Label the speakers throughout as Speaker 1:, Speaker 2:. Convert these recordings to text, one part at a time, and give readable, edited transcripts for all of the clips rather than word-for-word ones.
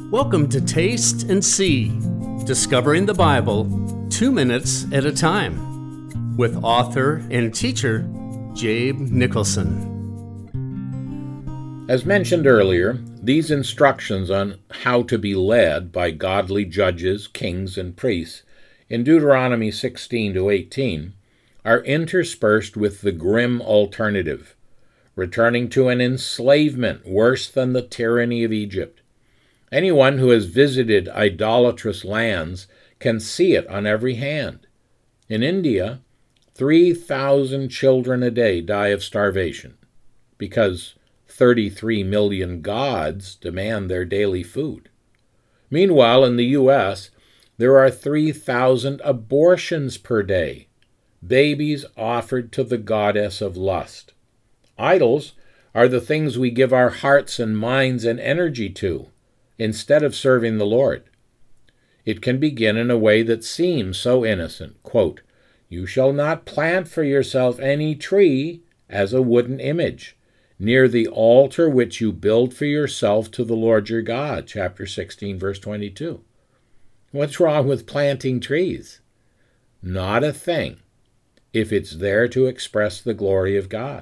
Speaker 1: Welcome to Taste and See, Discovering the Bible 2 minutes at a time, with author and teacher Jabe Nicholson.
Speaker 2: As mentioned earlier, these instructions on how to be led by godly judges, kings, and priests in Deuteronomy 16-18 are interspersed with the grim alternative, returning to an enslavement worse than the tyranny of Egypt. Anyone who has visited idolatrous lands can see it on every hand. In India, 3,000 children a day die of starvation because 33 million gods demand their daily food. Meanwhile, in the U.S., there are 3,000 abortions per day, babies offered to the goddess of lust. Idols are the things we give our hearts and minds and energy to, instead of serving the Lord. It can begin in a way that seems so innocent. Quote, "You shall not plant for yourself any tree as a wooden image near the altar which you build for yourself to the Lord your God." Chapter 16, verse 22. What's wrong with planting trees? Not a thing, if it's there to express the glory of God.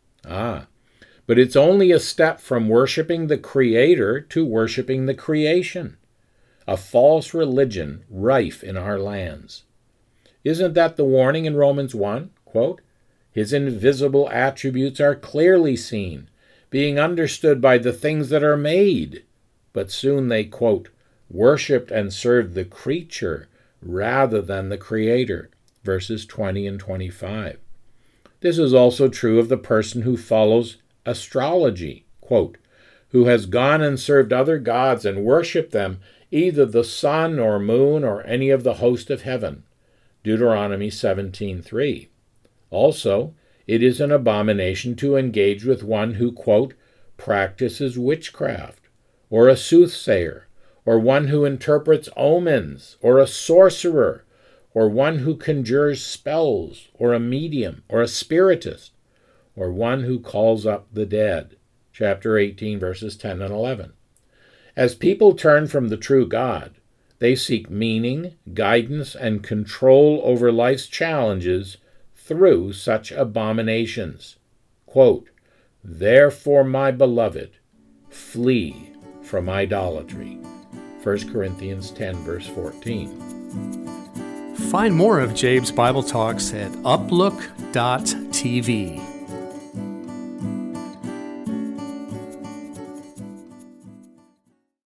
Speaker 2: But it's only a step from worshiping the Creator to worshiping the creation, a false religion rife in our lands. Isn't that the warning in Romans 1? Quote, "His invisible attributes are clearly seen, being understood by the things that are made, but soon they," quote, "worshipped and served the creature rather than the Creator." Verses 20 and 25. This is also true of the person who follows astrology, quote, "who has gone and served other gods and worshipped them, either the sun or moon or any of the host of heaven." Deuteronomy 17:3. Also, it is an abomination to engage with one who, quote, "practices witchcraft, or a soothsayer, or one who interprets omens, or a sorcerer, or one who conjures spells, or a medium, or a spiritist, or one who calls up the dead." Chapter 18, verses 10 and 11. As people turn from the true God, they seek meaning, guidance, and control over life's challenges through such abominations. Quote, "Therefore, my beloved, flee from idolatry." 1 Corinthians 10, verse 14.
Speaker 1: Find more of Jabe's Bible Talks at uplook.tv.